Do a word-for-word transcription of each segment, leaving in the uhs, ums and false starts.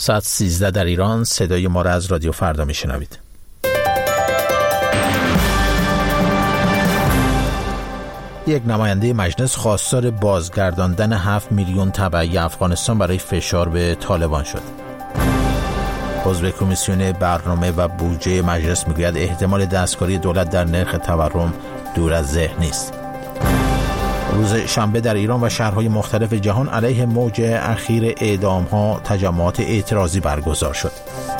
ساعت سیزده در ایران. صدای ما را از رادیو فردا میشنوید. یک نماینده مجلس خواستار بازگرداندن هفت میلیون تبعی افغانستان برای فشار به طالبان شد. عضو کمیسیون برنامه و بودجه مجلس میگوید احتمال دستکاری دولت در نرخ تورم دور از ذهن نیست. روز شنبه در ایران و شهرهای مختلف جهان علیه موج اخیر اعدام‌ها تجمعات اعتراضی برگزار شد.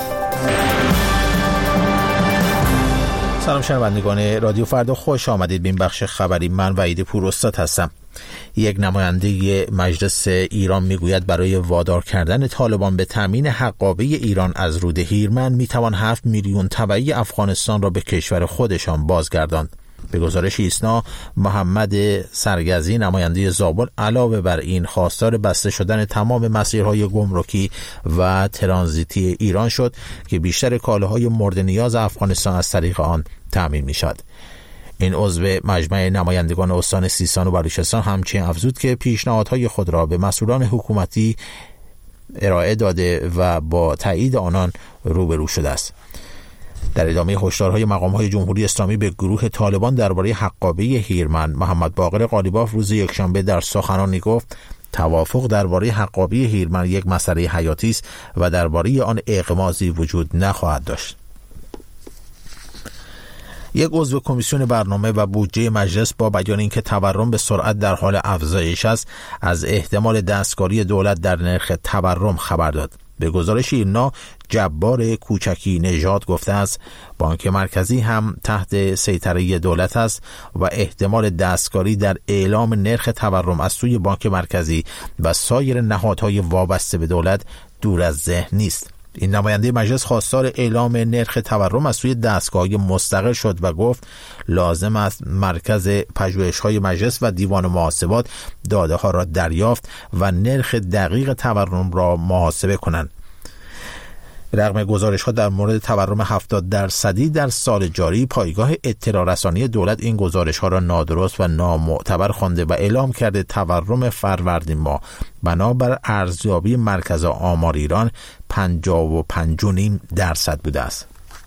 سلام شنوندگان رادیو فردا، خوش آمدید به این بخش خبری. من وحید پوراستاد هستم. یک نماینده مجلس ایران میگوید برای وادار کردن طالبان به تامین حقابه ایران از رود هیرمند میتوان هفت میلیون تبعی افغانستان را به کشور خودشان بازگرداند. به گزارش ایسنا، محمد سرگزی نماینده زابل علاوه بر این خواستار بسته شدن تمام مسیرهای گمرکی و ترانزیتی ایران شد که بیشتر کالاهای مورد نیاز افغانستان از طریق آن تامین می شد. این عضو مجمع نمایندگان استان سیستان و بلوچستان همچنین افزود که پیشنهادهای خود را به مسئولان حکومتی ارائه داده و با تایید آنان روبرو شده است. در ادامه هشدارهای مقام‌های جمهوری اسلامی به گروه طالبان درباره حقابه هیرمند، محمد باقر قالیباف روز یکشنبه در سخنرانی گفت توافق درباره حقابه هیرمند یک مسئله حیاتی است و درباره آن اغماضی وجود نخواهد داشت. یک عضو کمیسیون برنامه و بودجه مجلس با بیان اینکه تورم به سرعت در حال افزایش است، از احتمال دستکاری دولت در نرخ تورم خبر داد. به گزارش اینا، جبار کوچکی نژاد گفته است بانک مرکزی هم تحت سیطره دولت است و احتمال دستکاری در اعلام نرخ تورم از سوی بانک مرکزی و سایر نهادهای وابسته به دولت دور از ذهن نیست. این نماینده مجلس خواستار اعلام نرخ تورم از سوی دستگاه‌های مستقل شد و گفت لازم است مرکز پژوهش‌های مجلس و دیوان محاسبات داده‌ها را دریافت و نرخ دقیق تورم را محاسبه کنند. رغم گزارش‌ها در مورد تورم هفتاد درصدی در سال جاری، پایگاه اطلاع رسانی دولت این گزارش‌ها را نادرست و نامعتبر خوانده و اعلام کرده تورم فروردین ماه بنابر ارزیابی مرکز آمار ایران پنجاه و پنج و نیم درصد بوده است.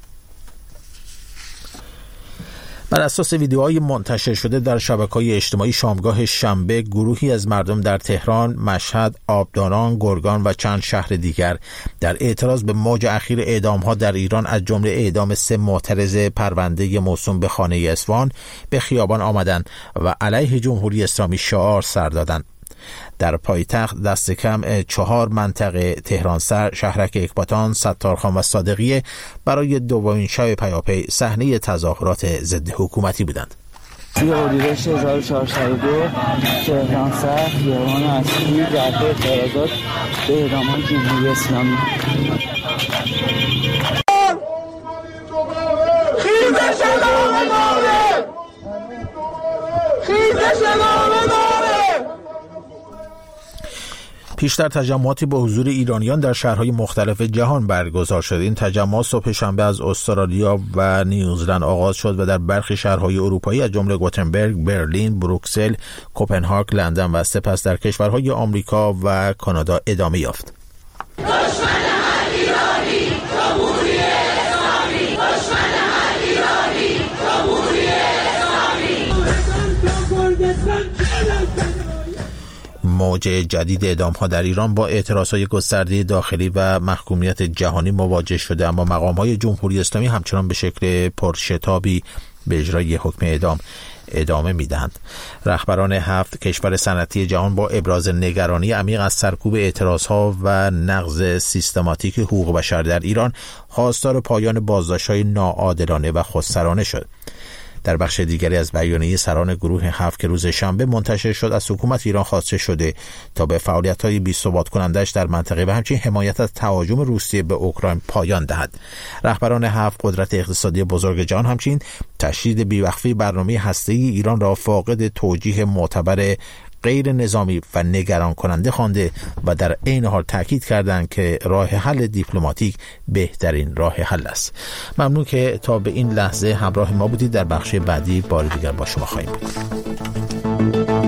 بر اساس ویدیوهای منتشر شده در شبکه‌های اجتماعی شامگاه شنبه، گروهی از مردم در تهران، مشهد، آبداران، گرگان و چند شهر دیگر در اعتراض به موج اخیر اعدام‌ها در ایران از جمله اعدام سه معترض پرونده موسوم به خانه اصفهان به خیابان آمدند و علیه جمهوری اسلامی شعار سر دادند. در پایتخت دست کم چهار منطقه تهران سر، شهرک اکباتان، ستارخان و صادقیه برای دومین شب پیاپی صحنه تظاهرات ضد حکومتی بودند. سی اردیبهشت هزار و چهارصد و دو تهران سر، خیابان اصلی، جبهه اعتراضات به اعدام جمهوری اسلامی. خیزش ادامه داره! خیزش ادامه داره! پیشتر تجمعاتی با حضور ایرانیان در شهرهای مختلف جهان برگزار شد. این تجمعات صبح شنبه از استرالیا و نیوزلند آغاز شد و در برخی شهرهای اروپایی از جمله گوتنبرگ، برلین، بروکسل، کوپنهاگ، لندن و سپس در کشورهای آمریکا و کانادا ادامه یافت. موج جدید اعدام‌ها در ایران با اعتراضهای گسترده داخلی و محکومیت جهانی مواجه شده، اما مقام‌های جمهوری اسلامی همچنان به شکل پرشتابی به اجرای حکم اعدام ادامه می‌دهند. رهبران هفت کشور صنعتی جهان با ابراز نگرانی عمیق از سرکوب اعتراضها و نقض سیستماتیک حقوق بشر در ایران خواستار پایان بازداشت‌های ناعادلانه و خودسرانه شد. در بخش دیگری از بیانیه سران گروه هفت که روز شنبه منتشر شد، از حکومت ایران خواسته شده تا به فعالیت‌های بی‌ثبات کننده‌اش در منطقه و همچنین حمایت از تهاجم روسیه به اوکراین پایان دهد. رهبران هفت قدرت اقتصادی بزرگ جهان همچنین تشدید بی‌وقفی برنامه هسته‌ای ایران را فاقد توجیه معتبر غیر نظامی و نگران کننده خوانده و در عین حال تاکید کردند که راه حل دیپلماتیک بهترین راه حل است. ممنون که تا به این لحظه همراه ما بودید. در بخش بعدی بار دیگر با شما خواهیم بود.